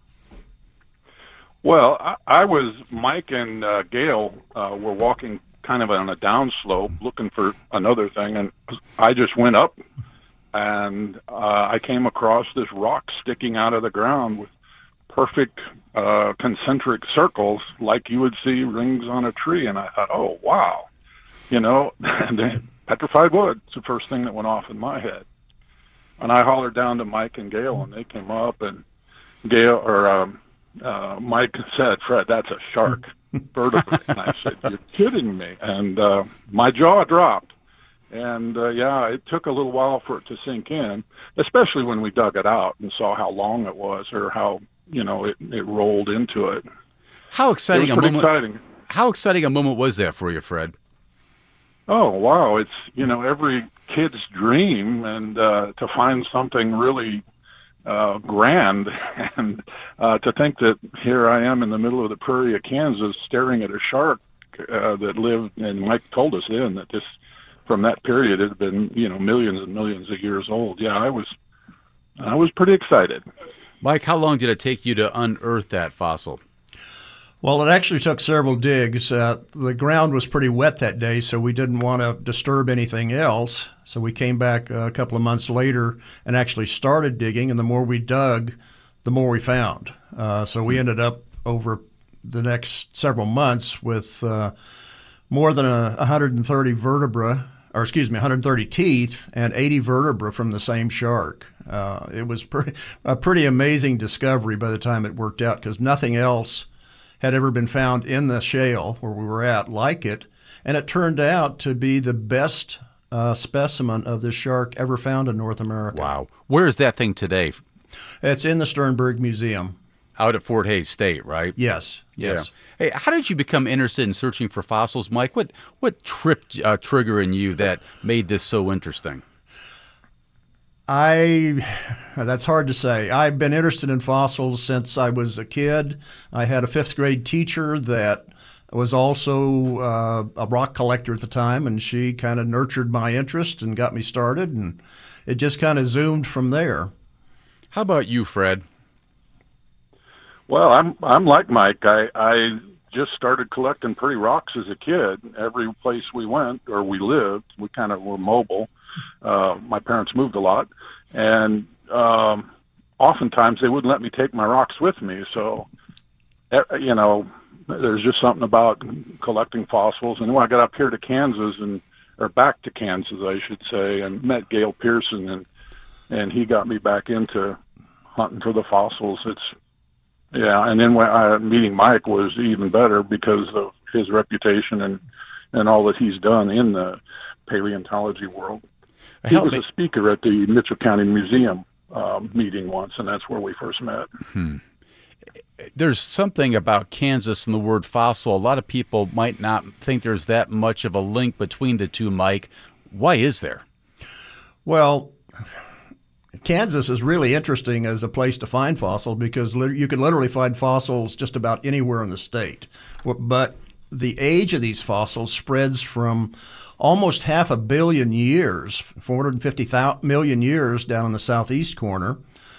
F: Well, I, I was, Mike and uh, Gail uh, were walking kind of on a downslope looking for another thing, and I just went up, and uh, I came across this rock sticking out of the ground with perfect uh, concentric circles like you would see rings on a tree. And I thought, oh, wow. You know, petrified wood. It's the first thing that went off in my head. And I hollered down to Mike and Gail, and they came up, and Gail or um, uh, Mike said, Fred, that's a shark vertebrate. And I said, you're kidding me. And uh, my jaw dropped. And, uh, yeah, it took a little while for it to sink in, especially when we dug it out and saw how long it was, or how, you know, it, it rolled into it.
A: How exciting
F: it was
A: a
F: pretty
A: moment!
F: Exciting.
A: How exciting a moment was that for you, Fred?
F: Oh wow! It's you know every kid's dream, and uh, to find something really uh, grand, and uh, to think that here I am in the middle of the prairie of Kansas, staring at a shark uh, that lived. And Mike told us then that this, from that period, it had been you know millions and millions of years old. Yeah, I was, I was pretty excited.
A: Mike, how long did it take you to unearth that fossil?
E: Well, it actually took several digs. Uh, the ground was pretty wet that day, so we didn't want to disturb anything else. So we came back uh, a couple of months later and actually started digging, and the more we dug, the more we found. Uh, so we ended up over the next several months with uh, more than a, one hundred thirty vertebra, or excuse me, one hundred thirty teeth and eighty vertebra from the same shark. Uh, it was pretty, a pretty amazing discovery by the time it worked out, because nothing else had ever been found in the shale where we were at like it. And it turned out to be the best uh, specimen of this shark ever found in North America.
A: Wow. Where is that thing today?
E: It's in the Sternberg Museum.
A: Out at Fort Hays State, right?
E: Yes, yes.
A: Yeah. Hey, how did you become interested in searching for fossils, Mike? What what tripped uh, trigger in you that made this so interesting?
E: I, that's hard to say. I've been interested in fossils since I was a kid. I had a fifth grade teacher that was also uh, a rock collector at the time, and she kind of nurtured my interest and got me started, and it just kind of zoomed from there.
A: How about you, Fred?
F: Well, I'm I'm like Mike. I I just started collecting pretty rocks as a kid. Every place we went or we lived, we kind of were mobile. Uh, my parents moved a lot, and um, oftentimes they wouldn't let me take my rocks with me. So, you know, there's just something about collecting fossils. And when I got up here to Kansas, and or back to Kansas, I should say, and met Gail Pearson, and and he got me back into hunting for the fossils. It's yeah, and then when I, meeting Mike was even better because of his reputation and and all that he's done in the paleontology world. He
A: Help
F: was
A: me.
F: a speaker at the Mitchell County Museum um, meeting once, and that's where we first met.
A: Hmm. There's something about Kansas and the word fossil. A lot of people might not think there's that much of a link between the two, Mike. Why is there?
E: Well, Kansas is really interesting as a place to find fossils because li- you can literally find fossils just about anywhere in the state. But the age of these fossils spreads from almost half a billion years, four hundred fifty million years down in the southeast corner,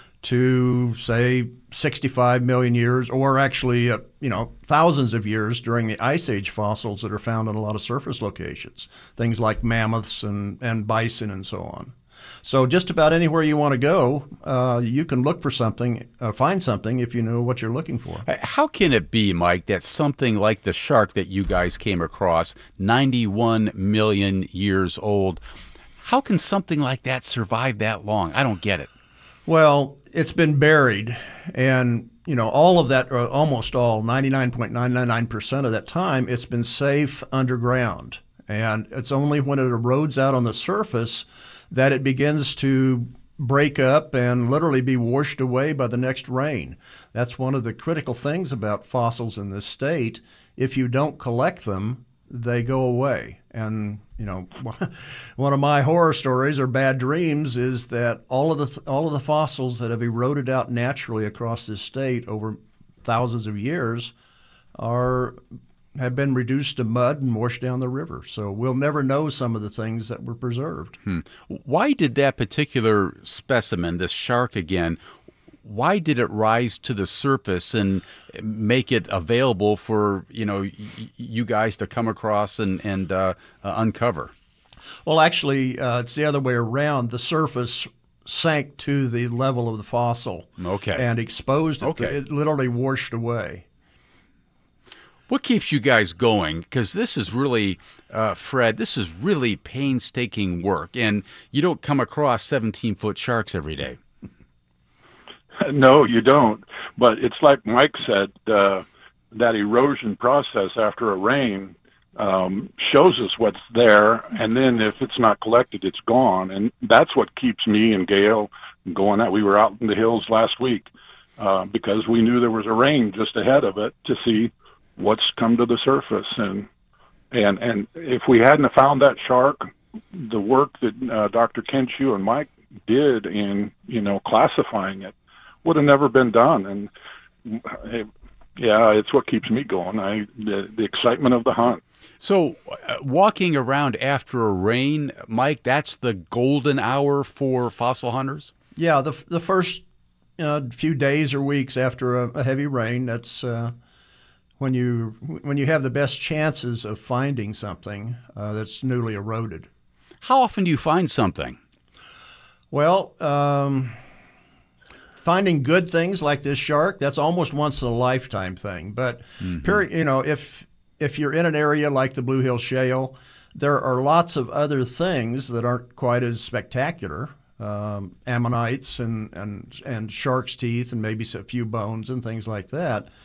E: to say sixty-five million years, or actually, uh, you know, thousands of years during the Ice Age fossils that are found in a lot of surface locations, things like mammoths and, and bison and so on. So just about anywhere you want to go, uh, you can look for something, uh, find something if you know what you're looking for.
A: How can it be, Mike, that something like the shark that you guys came across, ninety-one million years old, how can something like that survive that long? I don't get it.
E: Well, it's been buried, and you know all of that, or almost all, ninety-nine point nine nine nine percent of that time, it's been safe underground, and it's only when it erodes out on the surface that it begins to break up and literally be washed away by the next rain. That's one of the critical things about fossils in this state. If you don't collect them, they go away. And, you know, one of my horror stories or bad dreams is that all of the all of the fossils that have eroded out naturally across this state over thousands of years are have been reduced to mud and washed down the river. So we'll never know some of the things that were preserved.
A: Hmm. Why did that particular specimen, this shark again, why did it rise to the surface and make it available for, you know, y- you guys to come across and, and uh, uh, uncover?
E: Well, actually, uh, it's the other way around. The surface sank to the level of the fossil
A: Okay.
E: and exposed it.
A: Okay.
E: It literally washed away.
A: What keeps you guys going? Because this is really, uh, Fred, this is really painstaking work, and you don't come across seventeen-foot sharks every day.
F: No, you don't. But it's like Mike said, uh, that erosion process after a rain um, shows us what's there, and then if it's not collected, it's gone. And that's what keeps me and Gail going out. We were out in the hills last week uh, because we knew there was a rain just ahead of it to see what's come to the surface. And and and if we hadn't have found that shark, the work that uh, Doctor Kenshu and Mike did in, you know, classifying it would have never been done. And it, yeah, it's what keeps me going. I the, the excitement of the hunt.
A: So uh, walking around after a rain, Mike, that's the golden hour for fossil hunters?
E: Yeah, the the first uh, few days or weeks after a, a heavy rain, that's uh, when you when you have the best chances of finding something uh, that's newly eroded.
A: How often do you find something?
E: Well, um, finding good things like this shark, that's almost once in a lifetime thing. But mm-hmm. peri- you know, if if you're in an area like the Blue Hill Shale, there are lots of other things that aren't quite as spectacular. Um, ammonites and, and and shark's teeth and maybe a few bones and things like that.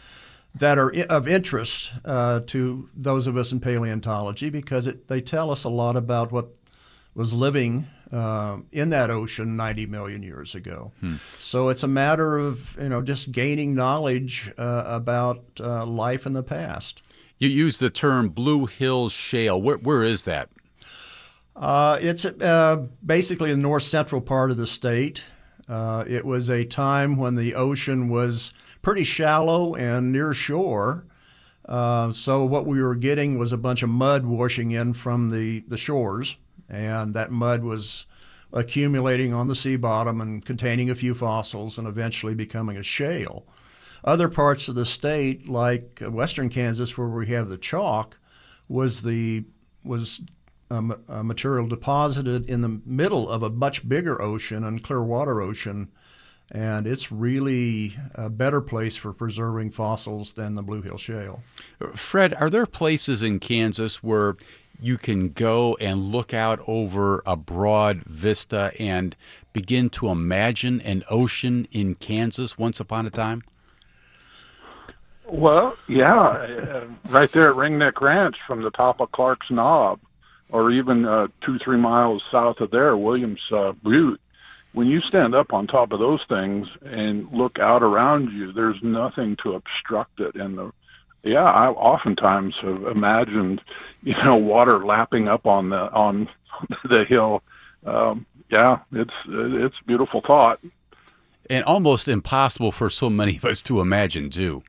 E: that are of interest uh, to those of us in paleontology, because it, they tell us a lot about what was living uh, in that ocean ninety million years ago. Hmm. So it's a matter of, you know, just gaining knowledge uh, about uh, life in the past.
A: You use the term Blue Hills Shale. Where, where is that?
E: Uh, it's uh, basically the north central part of the state. Uh, it was a time when the ocean was pretty shallow and near shore. Uh, so what we were getting was a bunch of mud washing in from the, the shores, and that mud was accumulating on the sea bottom and containing a few fossils and eventually becoming a shale. Other parts of the state, like western Kansas, where we have the chalk, was the was um, a material deposited in the middle of a much bigger ocean, and Clearwater Ocean, and it's really a better place for preserving fossils than the Blue Hill Shale.
A: Fred, are there places in Kansas where you can go and look out over a broad vista and begin to imagine an ocean in Kansas once upon a time?
F: Well, yeah, uh, right there at Ringneck Ranch from the top of Clark's Knob, or even uh, two, three miles south of there, Williams uh, Butte. When you stand up on top of those things and look out around you, there's nothing to obstruct it. And the, yeah, I oftentimes have imagined, you know, water lapping up on the on the hill. Um, yeah, it's it's a beautiful thought,
A: and almost impossible for so many of us to imagine too.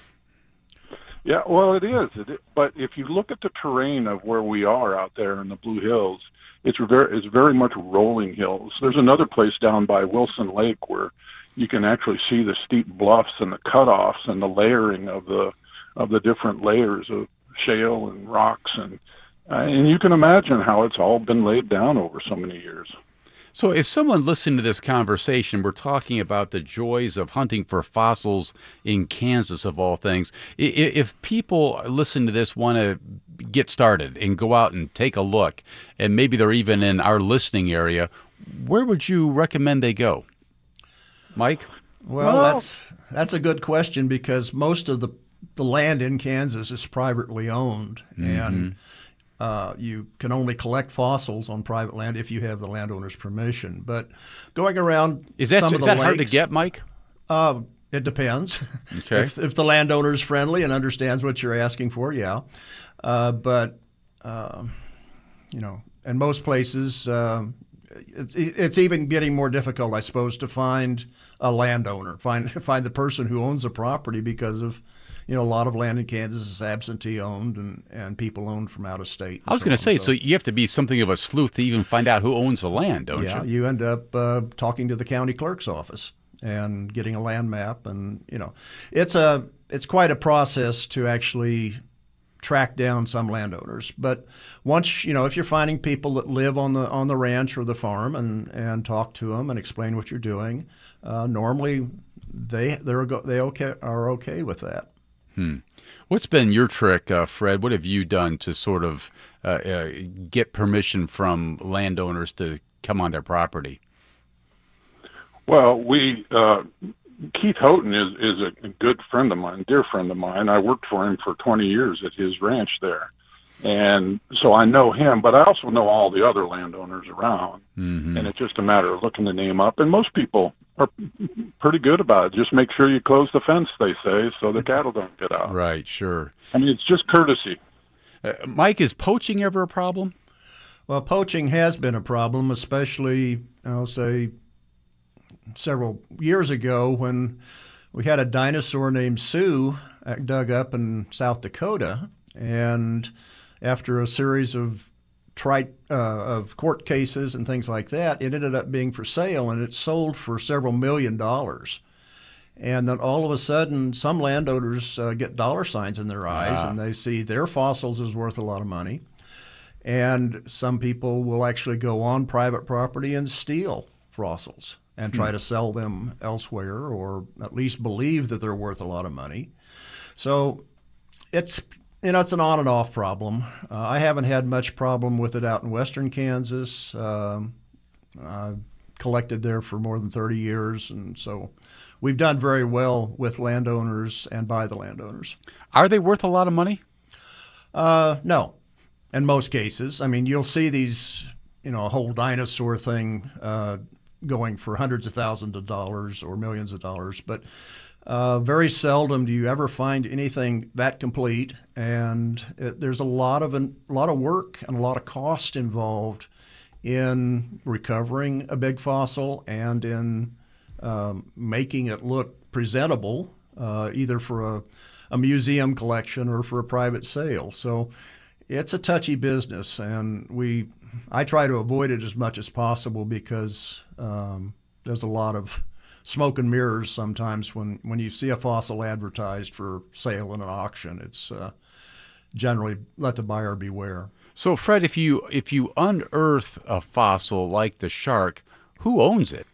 F: Yeah, well, it is. It, but if you look at the terrain of where we are out there in the Blue Hills, it's very, it's very much rolling hills. There's another place down by Wilson Lake where you can actually see the steep bluffs and the cutoffs and the layering of the of the different layers of shale and rocks, and uh, and you can imagine how it's all been laid down over so many years.
A: So if someone listened to this conversation, we're talking about the joys of hunting for fossils in Kansas, of all things. If people listen to this, want to get started and go out and take a look, and maybe they're even in our listening area, where would you recommend they go? Mike?
E: Well, well that's that's a good question, because most of the, the land in Kansas is privately owned, mm-hmm. and Uh, you can only collect fossils on private land if you have the landowner's permission. But going around
A: is that,
E: some
A: is
E: of the
A: that
E: lakes,
A: hard to get, Mike?
E: Uh, it depends.
A: Okay.
E: if, if the landowner's friendly and understands what you're asking for, yeah. Uh, but, uh, you know, in most places, uh, it's, it's even getting more difficult, I suppose, to find a landowner, find find the person who owns the property, because of You know, a lot of land in Kansas is absentee owned, and, and people owned from out of state.
A: I was
E: so
A: going to say,
E: so.
A: so you have to be something of a sleuth to even find out who owns the land, don't
E: yeah,
A: you?
E: you end up uh, talking to the county clerk's office and getting a land map, and you know, it's a it's quite a process to actually track down some landowners. But once, you know, if you're finding people that live on the on the ranch or the farm, and and talk to them and explain what you're doing, uh, normally they they're they okay are okay with that.
A: Hmm. What's been your trick, uh, Fred? What have you done to sort of uh, uh, get permission from landowners to come on their property?
F: Well, we uh, Keith Houghton is is a good friend of mine, dear friend of mine. I worked for him for twenty years at his ranch there, and so I know him. But I also know all the other landowners around, mm-hmm. and it's just a matter of looking the name up. And most people are pretty good about it. Just make sure you close the fence, they say, so the cattle don't get out.
A: Right, sure.
F: I mean, it's just courtesy.
A: Uh, Mike, is poaching ever a problem?
E: Well, poaching has been a problem, especially, I'll say, several years ago when we had a dinosaur named Sue dug up in South Dakota, and after a series of Tri- uh, of court cases and things like that, it ended up being for sale, and it sold for several million dollars. And then all of a sudden, some landowners uh, get dollar signs in their eyes, ah. and they see their fossils is worth a lot of money. And some people will actually go on private property and steal fossils and try hmm. to sell them elsewhere, or at least believe that they're worth a lot of money. So it's You know, it's an on and off problem. Uh, I haven't had much problem with it out in western Kansas. Um, I've collected there for more than thirty years, and so we've done very well with landowners and by the landowners.
A: Are they worth a lot of money?
E: Uh, no, in most cases. I mean, you'll see these, you know, a whole dinosaur thing uh, going for hundreds of thousands of dollars or millions of dollars, but uh, very seldom do you ever find anything that complete. And it, there's a lot of a lot of work and a lot of cost involved in recovering a big fossil and in um, making it look presentable, uh, either for a, a museum collection or for a private sale. So it's a touchy business, and we I try to avoid it as much as possible because um, there's a lot of smoke and mirrors sometimes when, when you see a fossil advertised for sale in an auction. It's uh, generally let the buyer beware.
A: So, Fred, if you if you unearth a fossil like the shark, who owns it?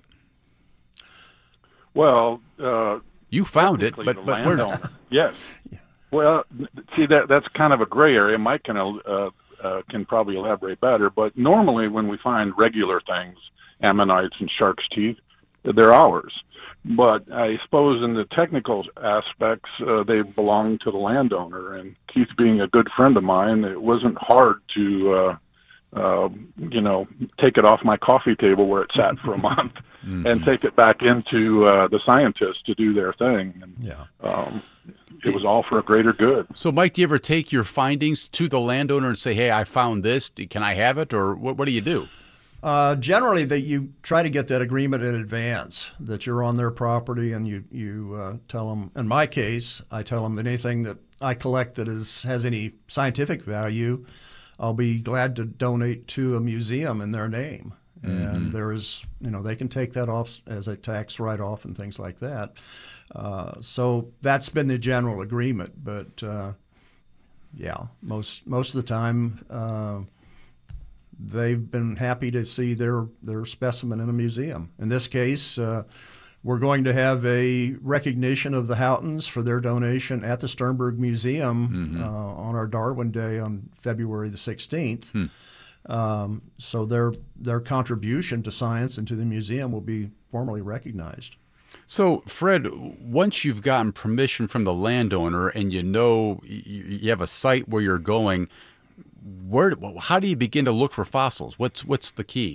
F: Well, uh,
A: you found it,
F: technically
A: but
F: the
A: but where?
F: landowner. Yes. Well, see that that's kind of a gray area. Mike can uh, uh, can probably elaborate better. But normally, when we find regular things, ammonites and shark's teeth, they're ours. But I suppose in the technical aspects, uh, they belong to the landowner. And Keith, being a good friend of mine, it wasn't hard to, uh, uh, you know, take it off my coffee table where it sat for a month mm-hmm. and take it back into uh, the scientists to do their thing. And,
E: yeah.
F: Um, it was all for a greater good.
A: So, Mike, do you ever take your findings to the landowner and say, hey, I found this, can I have it? Or what, what do you do?
E: Uh, generally, that you try to get that agreement in advance, that you're on their property, and you you uh, tell them. In my case, I tell them that anything that I collect that is has any scientific value, I'll be glad to donate to a museum in their name. Mm-hmm. And there is, you know, they can take that off as a tax write-off and things like that. Uh, so that's been the general agreement. But uh, yeah, most most of the time. Uh, They've been happy to see their, their specimen in a museum. In this case, uh, we're going to have a recognition of the Houghtons for their donation at the Sternberg Museum mm-hmm. uh, on our Darwin Day on February the sixteenth. Hmm. Um, so their their contribution to science and to the museum will be formally recognized.
A: So, Fred, once you've gotten permission from the landowner and you know you have a site where you're going, Where, how do you begin to look for fossils? What's what's the key?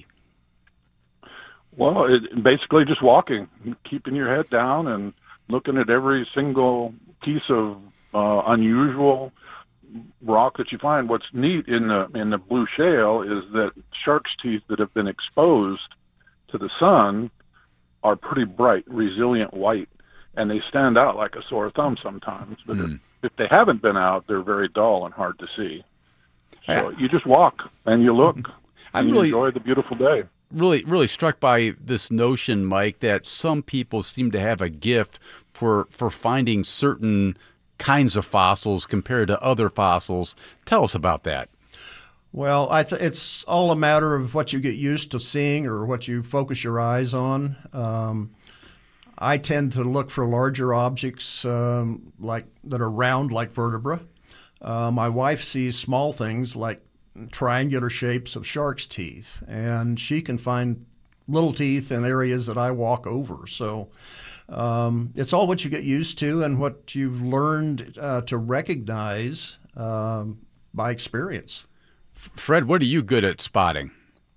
F: Well, it, basically just walking, keeping your head down and looking at every single piece of uh, unusual rock that you find. What's neat in the in the blue shale is that shark's teeth that have been exposed to the sun are pretty bright, resilient white, and they stand out like a sore thumb sometimes. But mm. if, if they haven't been out, they're very dull and hard to see. So you just walk and you look and
A: I'm really,
F: you enjoy the beautiful day.
A: Really, really struck by this notion, Mike, that some people seem to have a gift for for finding certain kinds of fossils compared to other fossils. Tell us about that.
E: Well, I th- it's all a matter of what you get used to seeing or what you focus your eyes on. Um, I tend to look for larger objects um, like that are round like vertebrae. Uh, my wife sees small things like triangular shapes of shark's teeth, and she can find little teeth in areas that I walk over. So um, it's all what you get used to and what you've learned uh, to recognize um, by experience.
A: Fred, what are you good at spotting?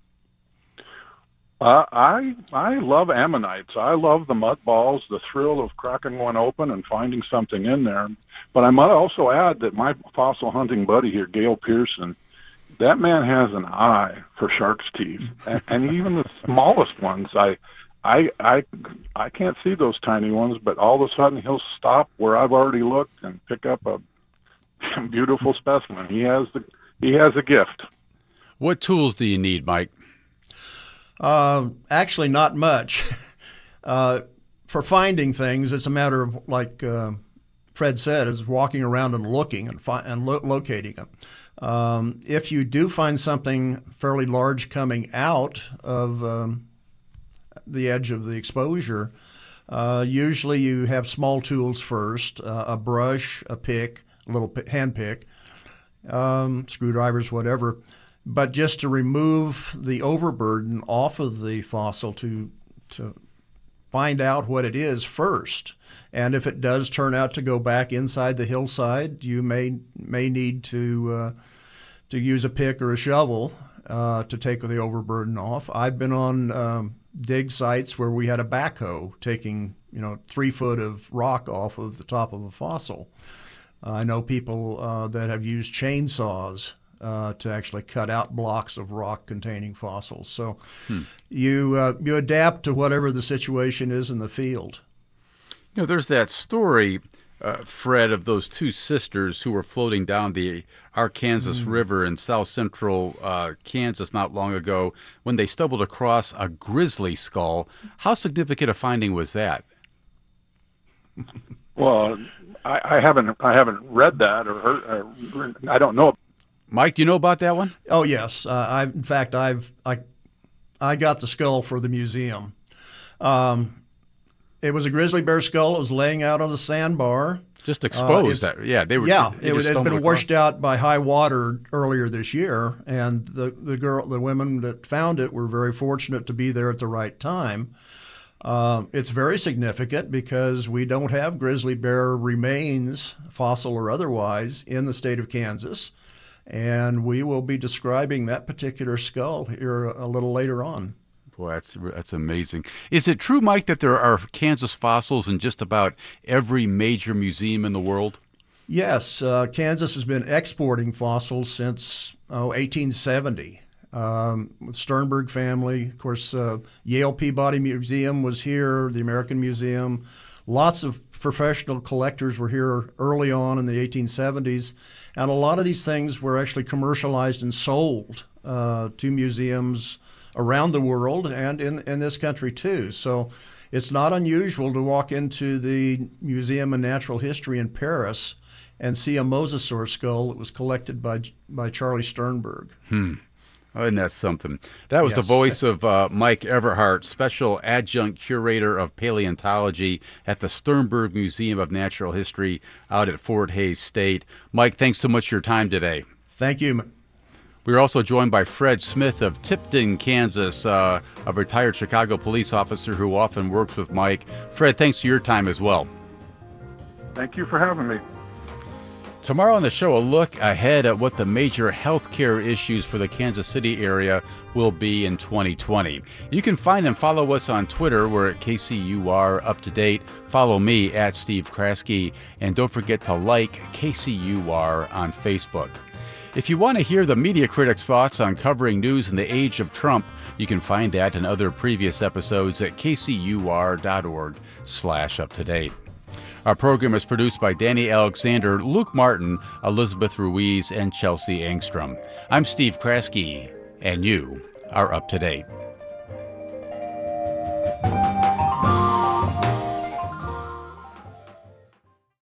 F: Uh, I I love ammonites. I love the mud balls, the thrill of cracking one open and finding something in there. But I might also add that my fossil hunting buddy here, Gail Pearson, that man has an eye for shark's teeth, and, and even the smallest ones. I, I, I, I can't see those tiny ones, but all of a sudden he'll stop where I've already looked and pick up a beautiful specimen. He has the he has a gift.
A: What tools do you need, Mike?
E: Uh, actually, not much. Uh, for finding things, it's a matter of, like uh, Fred said, is walking around and looking and, fi- and lo- locating them. Um, if you do find something fairly large coming out of um, the edge of the exposure, uh, usually you have small tools first, uh, a brush, a pick, a little p- hand pick, um, screwdrivers, whatever. but just to remove the overburden off of the fossil to to find out what it is first. And if it does turn out to go back inside the hillside, you may may need to uh, to use a pick or a shovel uh, to take the overburden off. I've been on um, dig sites where we had a backhoe taking, you know, three foot of rock off of the top of a fossil. Uh, I know people uh, that have used chainsaws uh, to actually cut out blocks of rock containing fossils. So hmm. you uh, you adapt to whatever the situation is in the field.
A: You know, there's that story, uh, Fred, of those two sisters who were floating down the Arkansas mm. River in south central uh, Kansas not long ago when they stumbled across a grizzly skull. How significant a finding was that?
F: Well, I, I haven't I haven't read that or heard. Or, I don't know.
A: Mike, do you know about that one?
E: Oh yes, uh, I in fact I've I I got the skull for the museum. Um, it was a grizzly bear skull. It was laying out on the sandbar.
A: Just exposed. Uh, that yeah, they were.
E: Yeah,
A: they
E: it had been
A: across.
E: washed out by high water earlier this year, and the the girl, the women that found it were very fortunate to be there at the right time. Uh, it's very significant because we don't have grizzly bear remains, fossil or otherwise, in the state of Kansas, and we will be describing that particular skull here a little later on.
A: Boy, that's that's amazing. Is it true, Mike, that there are Kansas fossils in just about every major museum in the world?
E: Yes, uh, Kansas has been exporting fossils since oh, eighteen seventy. Um, with Sternberg family, of course, uh, Yale Peabody Museum was here, the American Museum. Lots of professional collectors were here early on in the eighteen seventies, and a lot of these things were actually commercialized and sold uh, to museums around the world and in, in this country too. So it's not unusual to walk into the Museum of Natural History in Paris and see a mosasaur skull that was collected by by Charlie Sternberg.
A: Hmm. Oh, isn't that something? That was
E: Yes.
A: the voice of uh, Mike Everhart, Special Adjunct Curator of Paleontology at the Sternberg Museum of Natural History out at Fort Hays State. Mike, thanks so much for your time today.
E: Thank you.
A: We are also joined by Fred Smith of Tipton, Kansas, uh, a retired Chicago police officer who often works with Mike. Fred, thanks for your time as well.
F: Thank you for having me.
A: Tomorrow on the show, a look ahead at what the major healthcare issues for the Kansas City area will be in twenty twenty. You can find and follow us on Twitter. We're at K C U R Up to Date. Follow me at Steve Kraske. And don't forget to like K C U R on Facebook. If you want to hear the Media Critic's thoughts on covering news in the age of Trump, you can find that and other previous episodes at kcur.org slash up to date. Our program is produced by Danny Alexander, Luke Martin, Elizabeth Ruiz, and Chelsea Angstrom. I'm Steve Kraske, and you are up to date.